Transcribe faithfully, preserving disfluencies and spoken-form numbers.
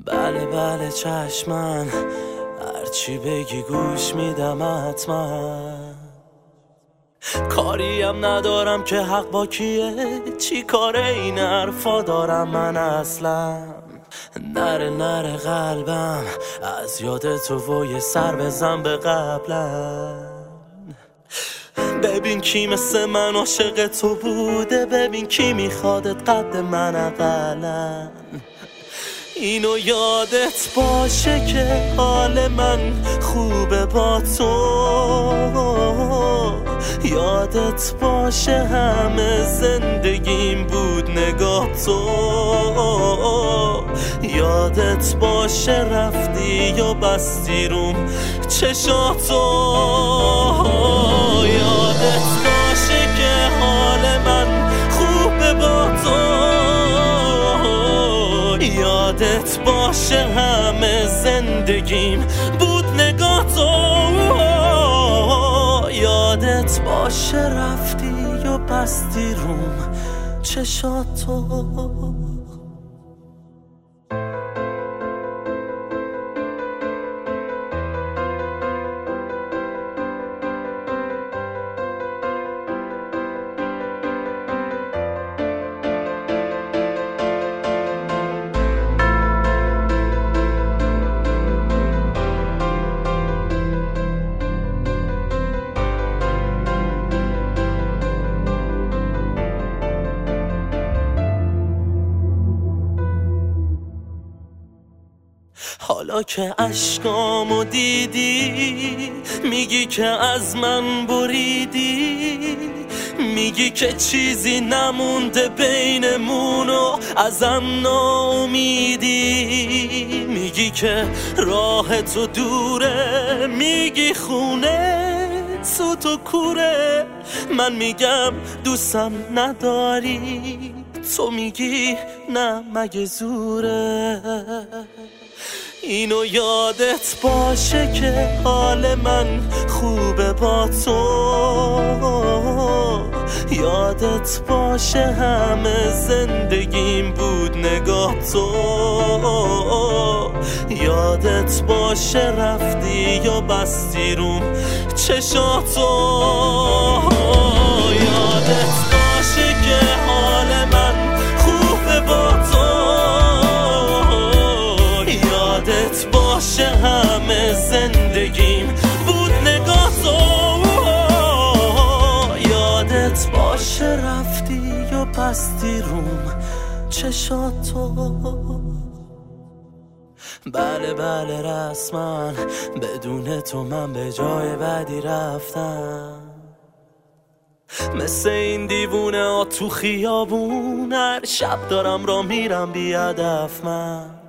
بله بله چشمن، هرچی بگی گوش میدم حتما. کاریم ندارم که حق با کیه، چی کار این حرفا دارم من اصلا. نره نره قلبم از یاد تو و یه سر بزن به قبلم. ببین کی مثل من عاشق تو بوده، ببین کی میخوادت قد من اقلا. اینو یادت باشه که حال من خوبه با تو، یادت باشه همه زندگیم بود نگاه تو، یادت باشه رفتی و بستی روم چشاتو، یادت باشه که حال من خوبه با تو، یادت باشه همه زندگیم بود نگاه تو، یادت باشه رفتی و بستی روم چشاتو. حالا که اشکامو دیدی میگی که از من بریدی، میگی که چیزی نمونده بینمون و ازم ناامیدی، میگی که راه تو دوره، میگی خونه سوت و کوره، من میگم دوستم نداری، تو میگی نه مگه زوره. اینو یادت باشه که حال من خوبه با تو، یادت باشه همه زندگیم بود نگاه تو، یادت باشه رفتی یا بستی روم چشاتو، یادت باشه که حال من خوبه با تو، یادت باشه همه زندگیم بود نگاه تو، یادت باشه رفتی یا بستی روم چشاتو. بله بله رسما بدون تو من به جای بعدی رفتم، مثل این دیوونه ها تو خیابون، هر شب دارم را میرم بی هدف من.